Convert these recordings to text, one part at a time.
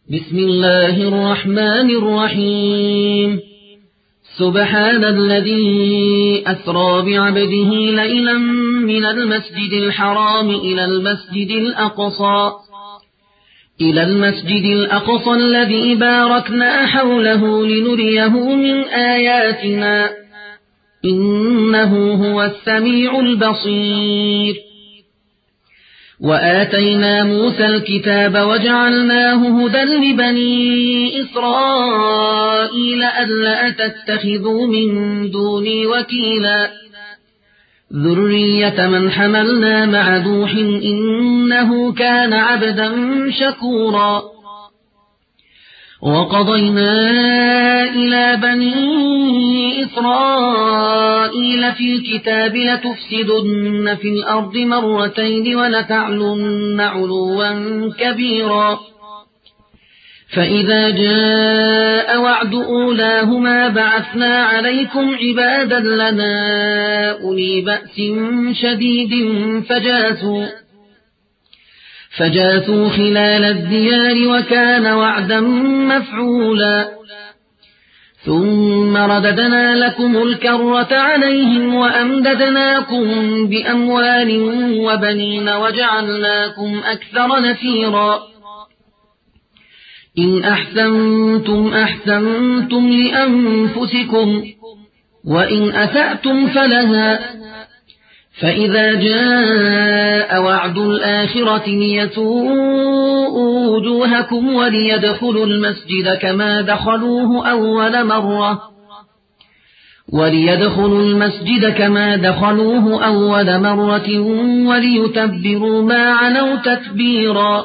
بسم الله الرحمن الرحيم سبحان الذي أسرى بعبده ليلا من المسجد الحرام إلى المسجد الأقصى الذي باركنا حوله لنريه من آياتنا إنه هو السميع البصير وآتينا موسى الكتاب وجعلناه هدى لبني إسرائيل ألا تتخذوا من دوني وكيلا ذرية من حملنا مع نوح إنه كان عبدا شكورا وقضينا إلى بني إسرائيل في الكتاب لتفسدن في الأرض مرتين ولتعلن علوا كبيرا فإذا جاء وعد أولاهما بعثنا عليكم عبادا لنا أولي بأس شديد فجاسوا خلال الديار وكان وعدا مفعولا ثم رددنا لكم الكرة عليهم وأمددناكم بأموال وبنين وجعلناكم أكثر نفيرا إن أحسنتم أحسنتم لأنفسكم وإن أسأتم فلها فإذا جاء وعد الآخرة ليسوءوا وجوهكم وليدخلوا المسجد كما دخلوه أول مرة وليتبروا ما علوا تتبيرا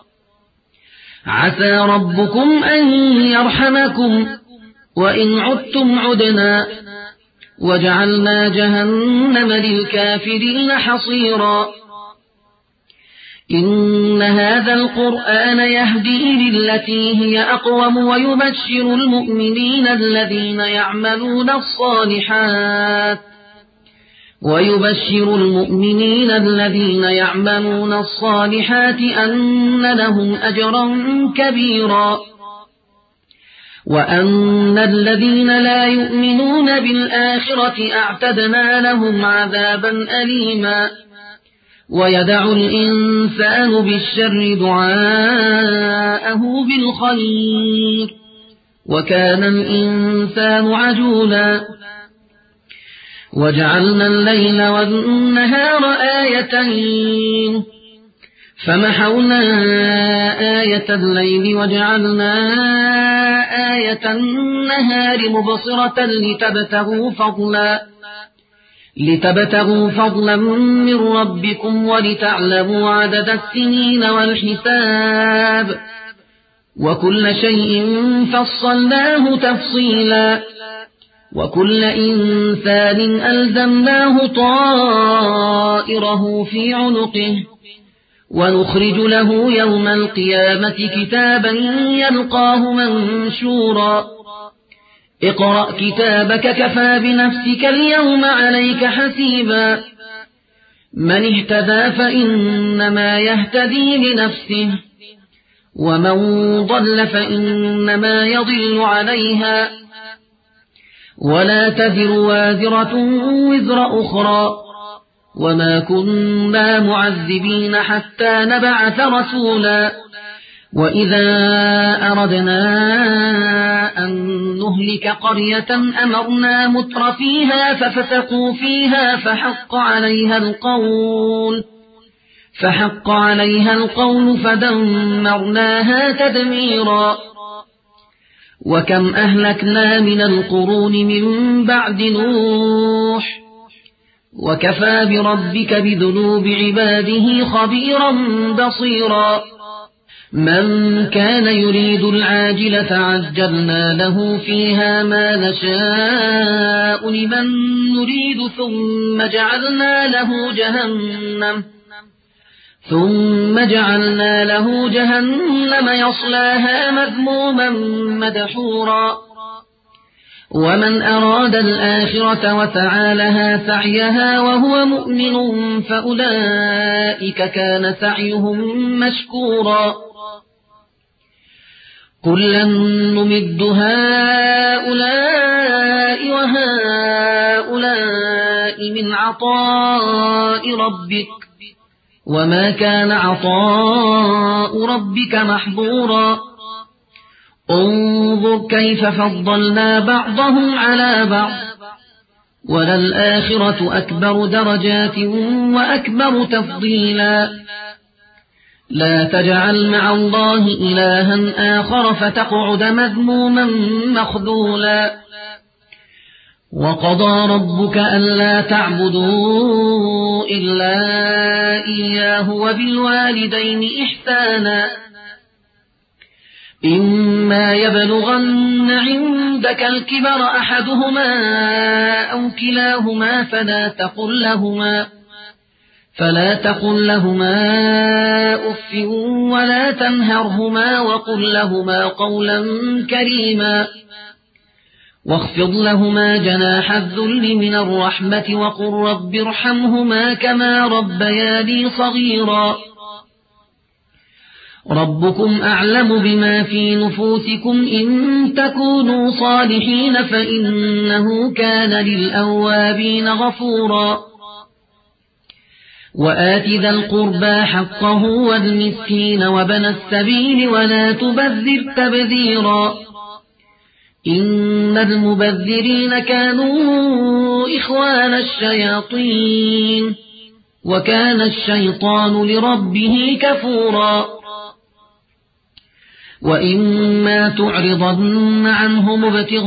عسى ربكم أن يرحمكم وإن عدتم عدنا وجعلنا جهنم للكافرين حصيرا إن هذا القرآن يهدي للتي هي أقوم ويبشر المؤمنين الذين يعملون الصالحات أن لهم أجرا كبيرا وأن الذين لا يؤمنون بالآخرة أعتدنا لهم عذابا أليما ويدع الإنسان بالشر دعاءه بالخير وكان الإنسان عجولا وجعلنا الليل والنهار آيتين فمحونا آية الليل وجعلنا آية النهار مبصرة لتبتغوا فضلا من ربكم ولتعلموا عدد السنين والحساب وكل شيء فصلناه تفصيلا وكل إنسان ألزمناه طائره في عنقه ونخرج له يوم القيامة كتابا يلقاه منشورا اقرأ كتابك كفى بنفسك اليوم عليك حسيبا من اهتدى فإنما يهتدي لنفسه ومن ضل فإنما يضل عليها ولا تزر وازرة وزر أخرى وما كنا معذبين حتى نبعث رسولا وإذا أردنا أن نهلك قرية أمرنا متر فيها ففسقوا فيها فحق عليها القول فدمرناها تدميرا وكم أهلكنا من القرون من بعد نوح وكفى بربك بذنوب عباده خبيرا بصيرا من كان يريد العاجلة عجلنا له فيها ما نشاء لمن نريد ثم جعلنا له جهنم يصلاها مذموما مدحورا ومن أراد الآخرة وسعى لها سعيها وهو مؤمن فأولئك كان سعيهم مشكورا كلا نمد هؤلاء وهؤلاء من عطاء ربك وما كان عطاء ربك محظورا انظر كيف فضلنا بعضهم على بعض وللآخرة أكبر درجات وأكبر تفضيلا لا تجعل مع الله إلها آخر فتقعد مذموما مخذولا وقضى ربك ألا تعبدوا إلا إياه وبالوالدين إحسانا إما يبلغن عندك الكبر أحدهما أو كلاهما فلا تقل لهما أف ولا تنهرهما وقل لهما قولا كريما واخفض لهما جناح الذل من الرحمة وقل رب ارحمهما كما ربياني صغيرا ربكم أعلم بما في نفوسكم إن تكونوا صالحين فإنه كان للأوابين غفورا وآت ذا القربى حقه والمسكين وابن السبيل ولا تبذر تبذيرا إن المبذرين كانوا إخوان الشياطين وكان الشيطان لربه كفورا وإما تعرضن عنهم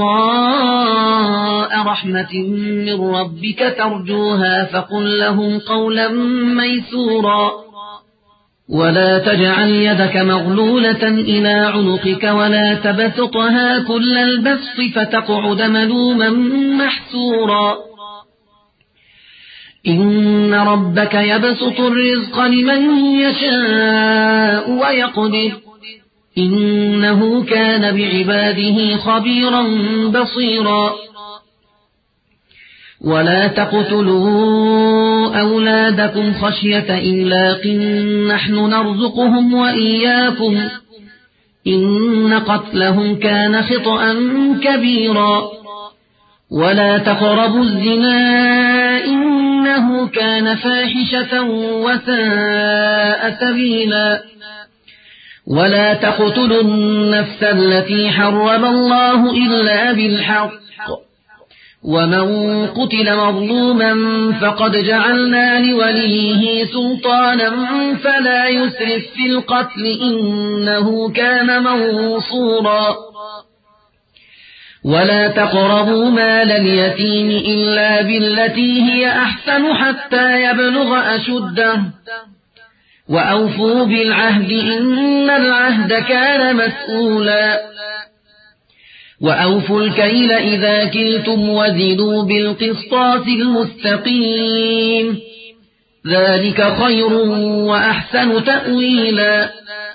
ابتغاء رحمة من ربك ترجوها فقل لهم قولا ميسورا ولا تجعل يدك مغلولة إلى عنقك ولا تبسطها كل البسط فتقعد ملوما محسورا إن ربك يبسط الرزق لمن يشاء ويقدر إنه كان بعباده خبيرا بصيرا ولا تقتلوا أولادكم خشية إملاق نحن نرزقهم وإياكم إن قتلهم كان خطأ كبيرا ولا تقربوا الزنا إنه كان فاحشة وساء سبيلا ولا تقتلوا النفس التي حرم الله إلا بالحق ومن قتل مظلوما فقد جعلنا لوليه سلطانا فلا يسرف في القتل إنه كان منصورا ولا تقربوا مال اليتيم إلا بالتي هي أحسن حتى يبلغ أشده وأوفوا بالعهد إن العهد كان مسؤولا وأوفوا الكيل إذا كلتم وزنوا بالقسطاس المستقيم ذلك خير وأحسن تأويلا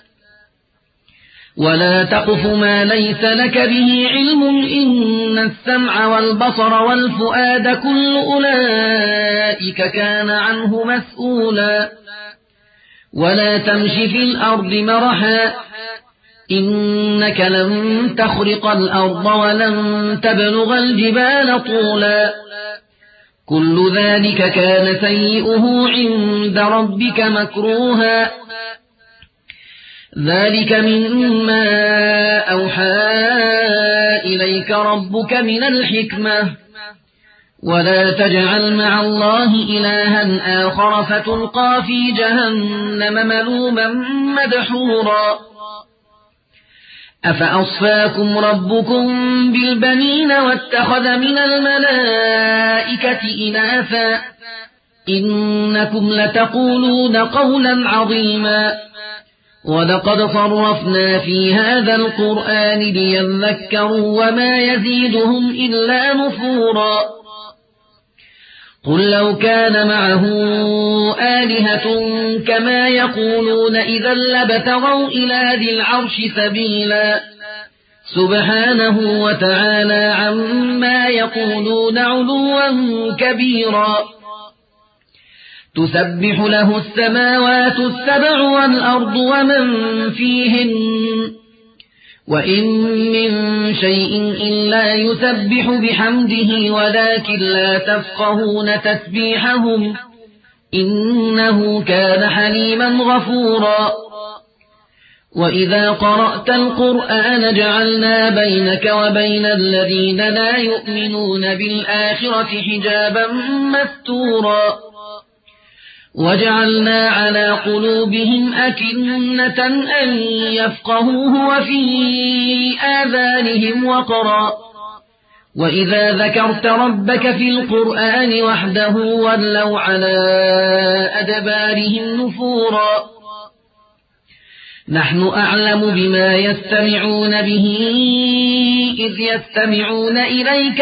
ولا تقف ما ليس لك به علم إن السمع والبصر والفؤاد كل أولئك كان عنه مسؤولا ولا تمش في الأرض مرحا إنك لن تخرق الأرض ولن تبلغ الجبال طولا كل ذلك كان سيئه عند ربك مكروها ذلك مما أوحى إليك ربك من الحكمة ولا تجعل مع الله إلها آخر فتلقى في جهنم ملوما مدحورا أفأصفاكم ربكم بالبنين واتخذ من الملائكة إناثا إنكم لتقولون قولا عظيما ولقد صرفنا في هذا القرآن ليذكروا وما يزيدهم إلا نفورا قل لو كان معه آلهة كما يقولون إذا لابتغوا إلى ذي العرش سبيلا سبحانه وتعالى عما يقولون علوا كبيرا تسبح له السماوات السبع والأرض ومن فيهن وإن من شيء إلا يسبح بحمده ولكن لا تفقهون تسبيحهم إنه كان حليما غفورا وإذا قرأت القرآن جعلنا بينك وبين الذين لا يؤمنون بالآخرة حجابا مستورا وجعلنا على قلوبهم أكنة أن يفقهوه وفي آذانهم وقرا وإذا ذكرت ربك في القرآن وحده ولوا على أدبارهم نفورا نحن أعلم بما يستمعون به إذ يستمعون إليك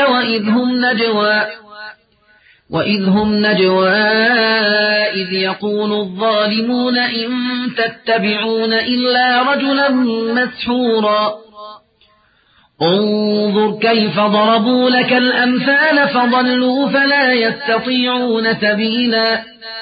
وإذ هم نجوى إذ يقول الظالمون إن تتبعون إلا رجلا مسحورا انظر كيف ضربوا لك الأمثال فضلوا فلا يستطيعون سبيلا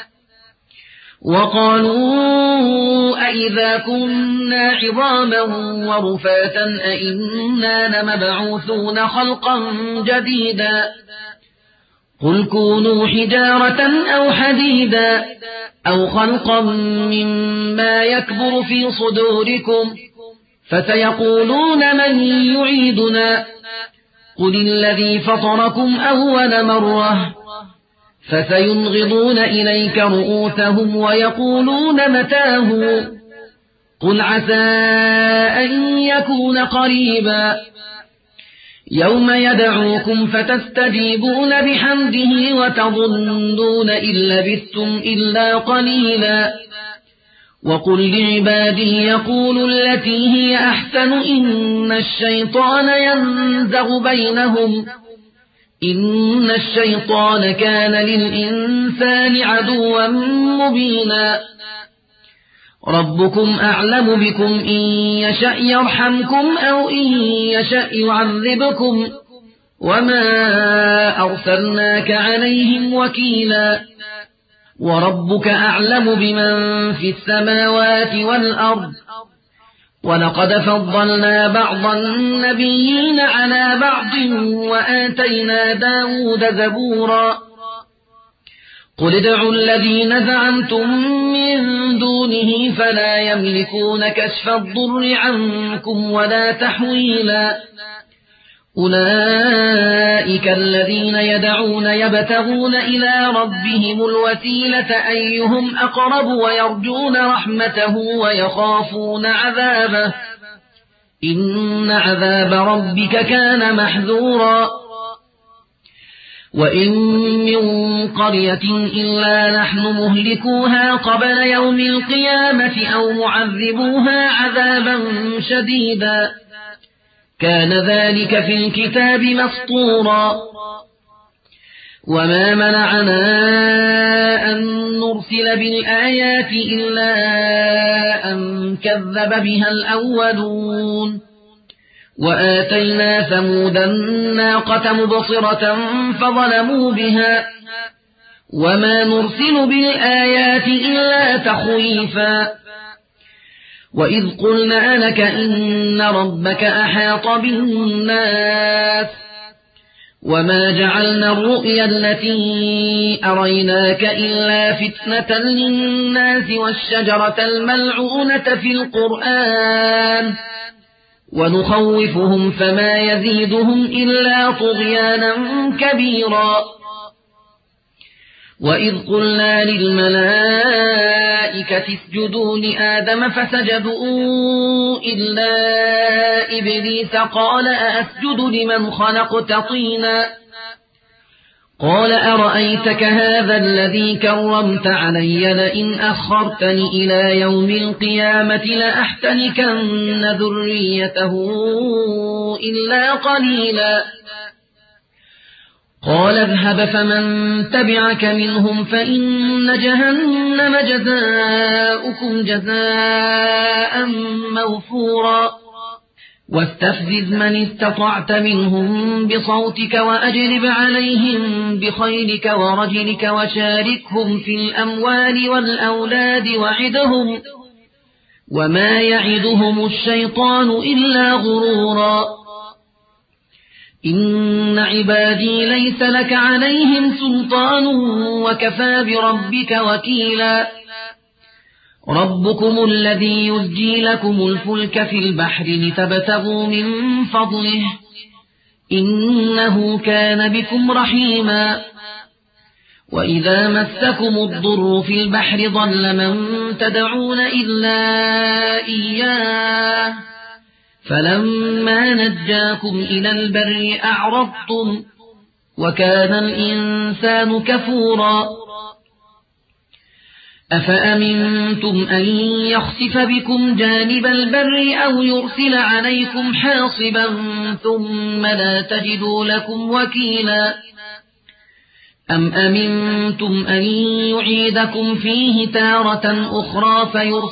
وقالوا أئذا كنا عظاما ورفاتا أئنا لمبعوثون خلقا جديدا قل كونوا حجارة أو حديدا أو خلقا مما يكبر في صدوركم فسيقولون من يعيدنا قل الذي فطركم أول مرة فسينغضون إليك رؤوسهم ويقولون متاه قل عسى أن يكون قريبا يوم يدعوكم فتستجيبون بحمده وتظنون إن لبثتم إلا قليلا وقل لعبادي يقولوا التي هي أحسن إن الشيطان ينزغ بينهم إن الشيطان كان للإنسان عدوا مبينا ربكم أعلم بكم إن يشأ يرحمكم أو إن يشأ يعذبكم وما أرسلناك عليهم وكيلا وربك أعلم بمن في السماوات والأرض ولقد فضلنا بعض النبيين على بعض وآتينا داود زبورا قل ادعوا الذين زعمتم من دونه فلا يملكون كشف الضر عنكم ولا تحويلا أولئك الذين يدعون يبتغون إلى ربهم الوسيلة أيهم أقرب ويرجون رحمته ويخافون عذابه إن عذاب ربك كان محذورا وإن من قرية إلا نحن مهلكوها قبل يوم القيامة أو معذبوها عذابا شديدا كان ذلك في الكتاب مسطورا وما منعنا أن نرسل بالآيات إلا أن كذب بها الأولون وآتينا ثمود الناقة مبصرة فظلموا بها وما نرسل بالآيات إلا تخويفا وإذ قلنا لك إن ربك أحاط بالناس وما جعلنا الرؤيا التي أريناك إلا فتنة للناس والشجرة الملعونة في القرآن ونخوفهم فما يزيدهم إلا طغيانا كبيرا وإذ قلنا للملائكة اسجدوا لآدم فسجدوا إلا إبليس قال أأسجد لمن خلقت طينا قال أرأيتك هذا الذي كرمت علي لئن أخرتني إلى يوم القيامة لأحتنكن ذريته إلا قليلا قال اذهب فمن تبعك منهم فإن جهنم جزاؤكم جزاء موفورا واستفزز من استطعت منهم بصوتك وأجلب عليهم بخيلك ورجلك وشاركهم في الأموال والأولاد وما يعدهم الشيطان إلا غرورا إن عبادي ليس لك عليهم سلطان وكفى بربك وكيلا ربكم الذي يزجي لكم الفلك في البحر لتبتغوا من فضله إنه كان بكم رحيما وإذا مسكم الضر في البحر ضل من تدعون إلا إياه فلما نجاكم إلى البر أعرضتم وكان الإنسان كفورا أفأمنتم أن يخسف بكم جانب البر أو يرسل عليكم حاصبا ثم لا تجدوا لكم وكيلا أم أمنتم أن يعيدكم فيه تارة أخرى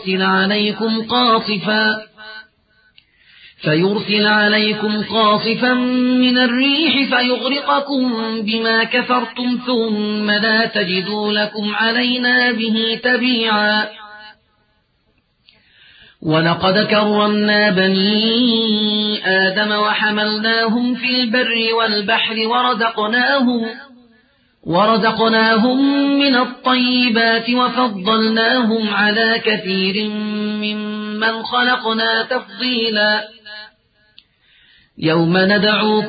فيرسل عليكم قاصفا من الريح فيغرقكم بما كفرتم ثم لا تجدوا لكم علينا به تبيعا ولقد كرمنا بني آدم وحملناهم في البر والبحر ورزقناهم من الطيبات وفضلناهم على كثير ممن خلقنا تفضيلا يوم ندعو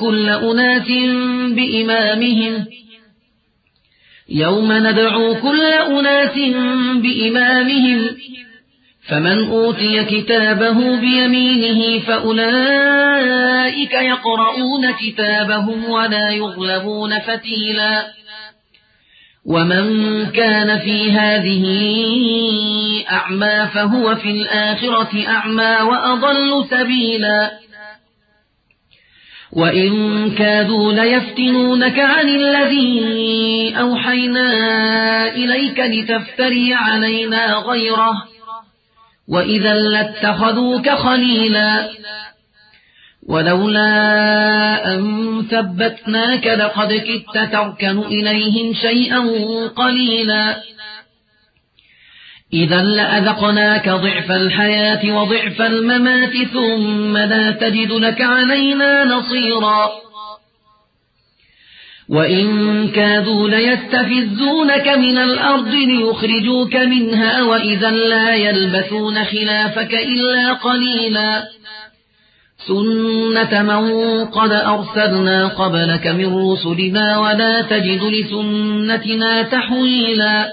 كل أناس بإمامهم فمن أوتي كتابه بيمينه فأولئك يقرؤون كتابهم ولا يظلمون فتيلا ومن كان في هذه أعمى فهو في الآخرة أعمى وأضل سبيلا وإن كادوا ليفتنونك عن الذي أوحينا إليك لتفتري علينا غيره وإذا لاتخذوك خليلا ولولا أن ثبتناك لقد كدت تركن إليهم شيئا قليلا إذا لأذقناك ضعف الحياة وضعف الممات ثم لا تجد لك علينا نصيرا وإن كادوا ليستفزونك من الأرض ليخرجوك منها وإذا لا يلبثون خلافك إلا قليلا سنة من قد أرسلنا قبلك من رسلنا ولا تجد لسنتنا تحويلا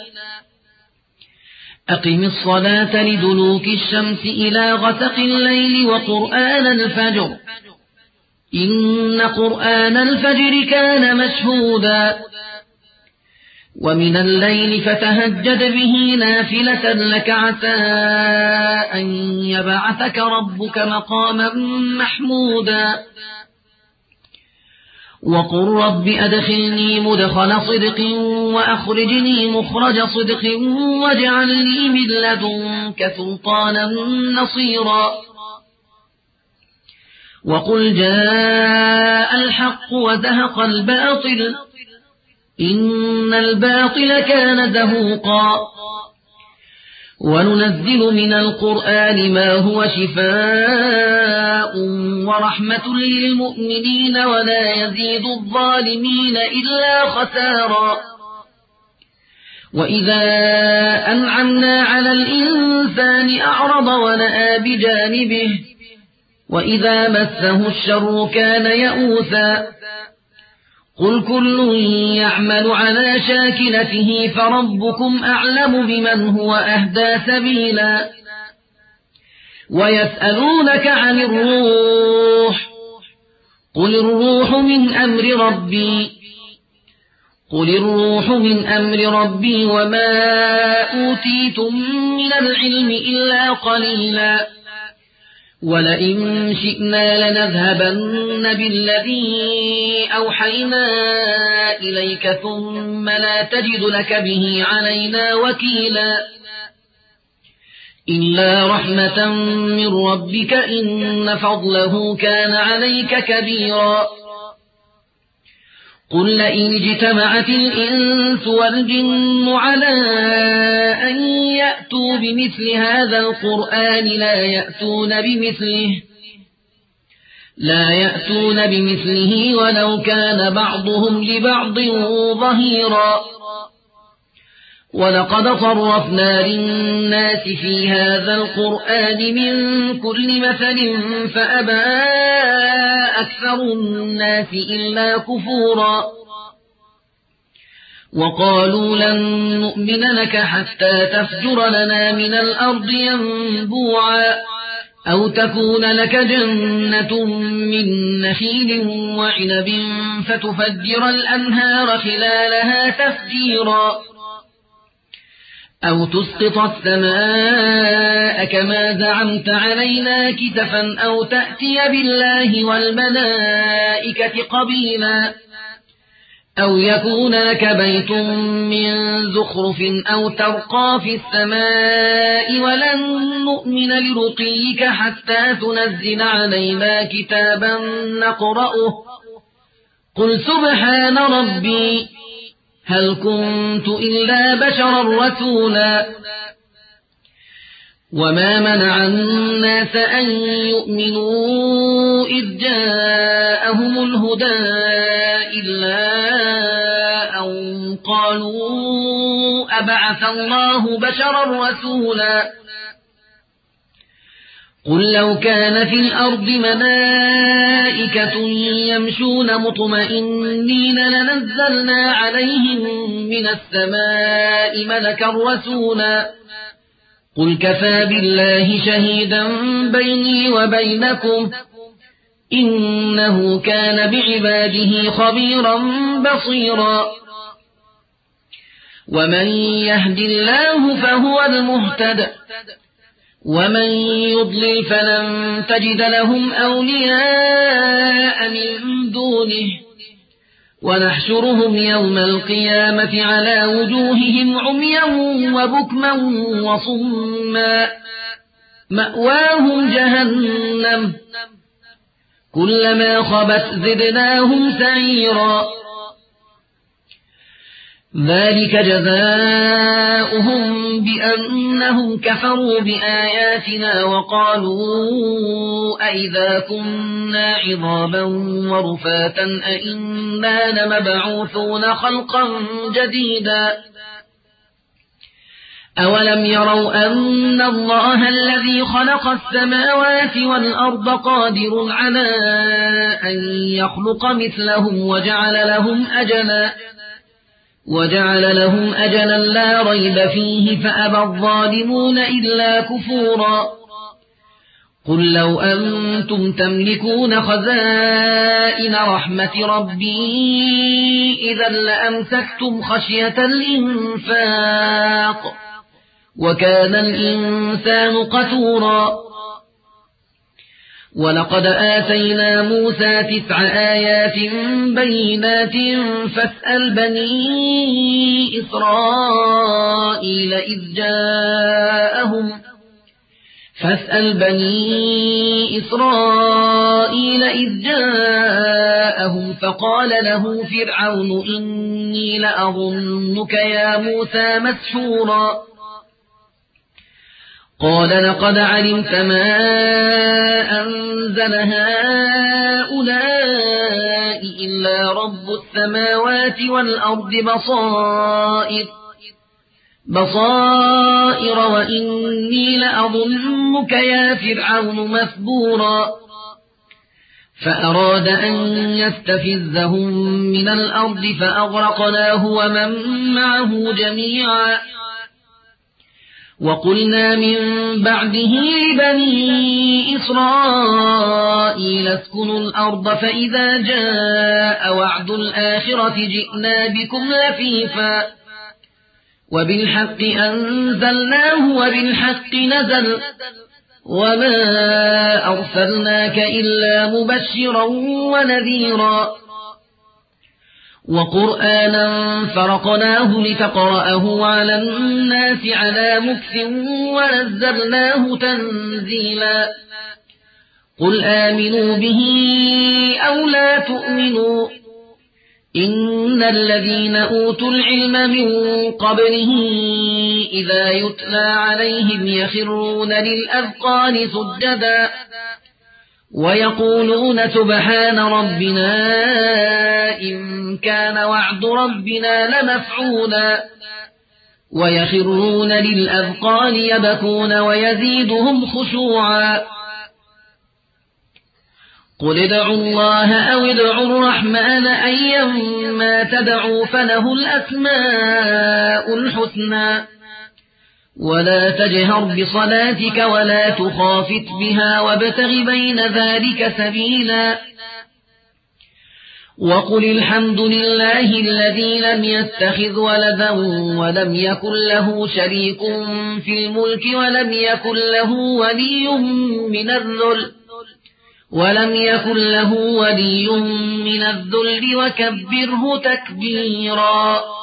أقم الصلاة لدلوك الشمس إلى غسق الليل وقرآن الفجر إن قرآن الفجر كان مشهودا ومن الليل فتهجد به نافلة لك عسى أن يبعثك ربك مقاما محمودا وقل رب أدخلني مدخل صدق وأخرجني مخرج صدق واجعل لي من لدنك سلطانا نصيرا وقل جاء الحق وزهق الباطل إن الباطل كان زهوقا وننزل من القرآن ما هو شفاء ورحمة للمؤمنين ولا يزيد الظالمين إلا خسارا وإذا أنعمنا على الإنسان أعرض ونأى بجانبه وإذا مسه الشر كان يئوسا قل كل يعمل على شاكلته فربكم أعلم بمن هو أهدى سبيلا ويسألونك عن الروح قل الروح من أمر ربي وما أوتيتم من العلم إلا قليلا ولئن شئنا لنذهبن بالذي أوحينا إليك ثم لا تجد لك به علينا وكيلا إلا رحمة من ربك إن فضله كان عليك كبيرا قل لئن اجتمعت الإنس والجن على أن يأتوا بمثل هذا القرآن لا يأتون بمثله ولو كان بعضهم لبعض ظهيرا. ولقد صرفنا للناس في هذا القرآن من كل مثل فأبى أكثر الناس إلا كفورا. وقالوا لن نؤمن لك حتى تفجر لنا من الأرض ينبوعا أو تكون لك جنة من نخيل وعنب فتفجر الأنهار خلالها تفجيرا أو تسقط السماء كما زعمت علينا كسفا أو تأتي بالله والملائكة قبيلا أو يكون لك بيت من زخرف أو ترقى في السماء ولن نؤمن لرقيك حتى تنزل علينا كتابا نقرأه قل سبحان ربي هل كنت إلا بشرا رسولا. وما منع الناس أن يؤمنوا إذ جاءهم الهدى إلا أن قالوا أبعث الله بشرا رسولا. قل لو كان في الأرض ملائكة يمشون مطمئنين لنزلنا عليهم من السماء ملكا رسولا. قل كفى بالله شهيدا بيني وبينكم إنه كان بعباده خبيرا بصيرا. ومن يهد الله فهو المهتد ومن يضلل فلن تجد لهم أولياء من دونه ونحشرهم يوم القيامة على وجوههم عميا وبكما وصما مأواهم جهنم كلما خبت زدناهم سعيرا. ذلك جزاؤهم بأنهم كفروا بآياتنا وقالوا أئذا كنا عظاما ورفاتا أئنا لمبعوثون خلقا جديدا. أولم يروا أن الله الذي خلق السماوات والأرض قادر على أن يخلق مثلهم وجعل لهم أجلا لا ريب فيه فأبى الظالمون إلا كفورا. قل لو أنتم تملكون خزائن رحمة ربي إذا لأمسكتم خشية الإنفاق وكان الإنسان قتورا. ولقد آتينا موسى 9 آيات بينات فاسأل بني إسرائيل إذ جاءهم فقال له فرعون إني لأظنك يا موسى مسحورا. قال لقد علمت ما أنزل هؤلاء إلا رب السماوات والأرض بصائر وإني لأظنك يا فرعون مثبورا. فأراد أن يستفزهم من الأرض فأغرقناه ومن معه جميعا. وقلنا من بعده لبني إسرائيل اسكنوا الأرض فإذا جاء وعد الآخرة جئنا بكم لفيفا وبالحق أنزلناه وبالحق نزل وما أرسلناك إلا مبشرا ونذيرا. وقرآنا فرقناه لتقرأه على الناس على مكث ونزلناه تنزيلا. قل آمنوا به أو لا تؤمنوا إن الذين أوتوا العلم من قبله إذا يتلى عليهم يخرون للأذقان سجدا ويقولون سبحان ربنا إن كان وعد ربنا لمفعولا ويخرون للأذقان يبكون ويزيدهم خشوعا قل ادعوا الله أو ادعوا الرحمن أيما تدعوا فله الأسماء الحسنى ولا تجهر بصلاتك ولا تخافت بها وابتغ بين ذلك سبيلا وقل الحمد لله الذي لم يتخذ ولدا ولم يكن له شريك في الملك ولم يكن له ولي من الذل وكبره تكبيرا